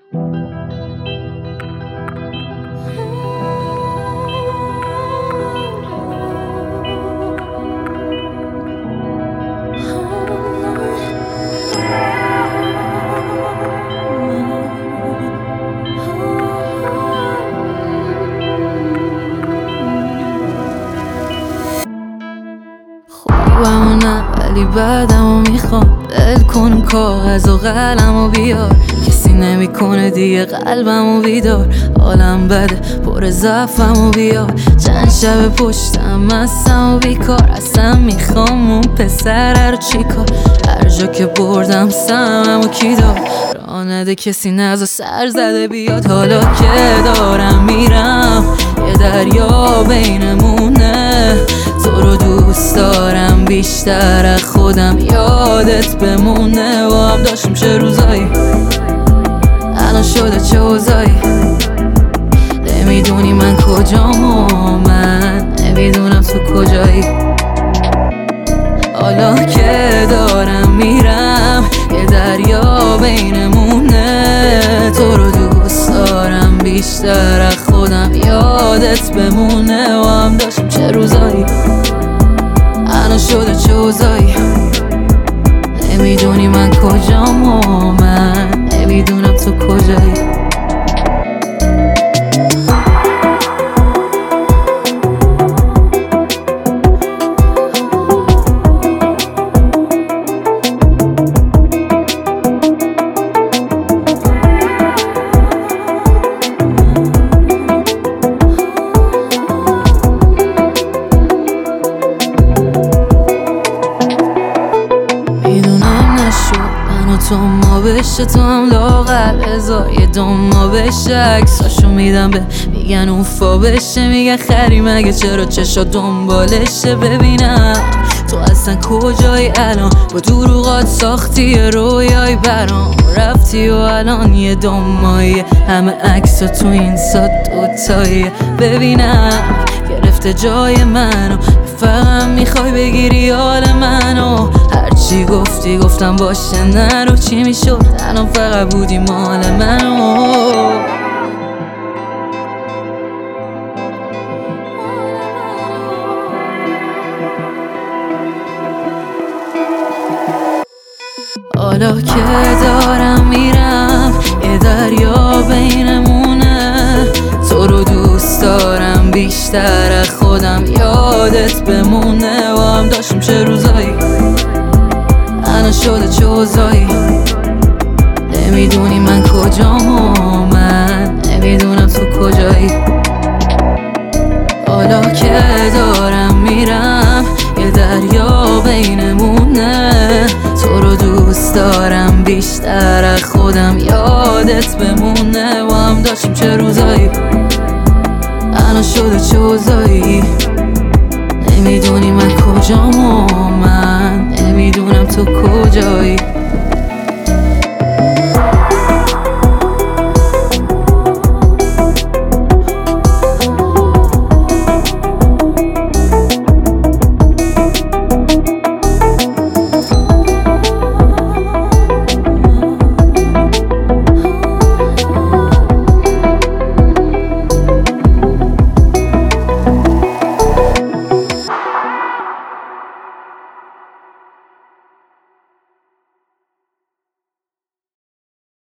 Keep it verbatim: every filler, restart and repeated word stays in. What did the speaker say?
خوبمو نه ولی بعدمو میخوام. ول کن کاغذ و قلمو بیار، کسی نمیکنه دیگه قلبمو بیدار. حالم بده پر ضعفمو بیار، چند شب پشتم مستم و بیکار. اصلا میخوام اون پسر رو چیکار؟ هر جا که بردم سممو کی دار؟ راه نده کسی نزا سر زده بیاد. حالا که دارم میرم یه دریا بینمونه، تو رو دوست دارم بیشتر از خودم، یادت بمونه. و هم داشتیم چه روزایی، الان شده چه اوضاعی. نمیدونی من کجام و من نمیدونم تو کجایی. حالا که دارم میرم یه دریا بینمونه، تو رو دوست دارم بیشتر از خودم، یادت بمونه. و هم داشتیم چه روزایی، الان شده چه اوضاعی. نمیدونی من کجام و من نمیدونم تو کجایی. تو ما بشه تو هم لاغر بذار یه دم ما بشه، عکساشو میدم به میگن اوفا بشه، میگن خری مگه چرا چشا دنبالشه. ببینم تو اصلا کجایی الان، با دروغات ساختی یه رویایی برام، رفتی و الان یه دم مایه، همه عکسا تو این سات دوتاییه. ببینم گرفته جای منو، فقط میخوای بگیری حال منو. هرچی گفتی گفتم باشه نرو، چی میشد الان فقط بودی مال منو. حالا که دارم میرم یه دریا بینمونه، تو رو دوست دارم بیشتر از خودم، یادت بمونه. و هم داشتیم چه روزایی، الان شده چه اوضاعی. نمیدونی من کجام و من نمیدونم تو کجایی. حالا که دارم میرم یه دریا بینمونه، تو رو دوست دارم بیشتر از خودم، یادت بمونه. و هم داشتیم چه روزایی، الان شده چه اوضاعی. نمیدونی من کجام و من نمیدونم تو کجایی.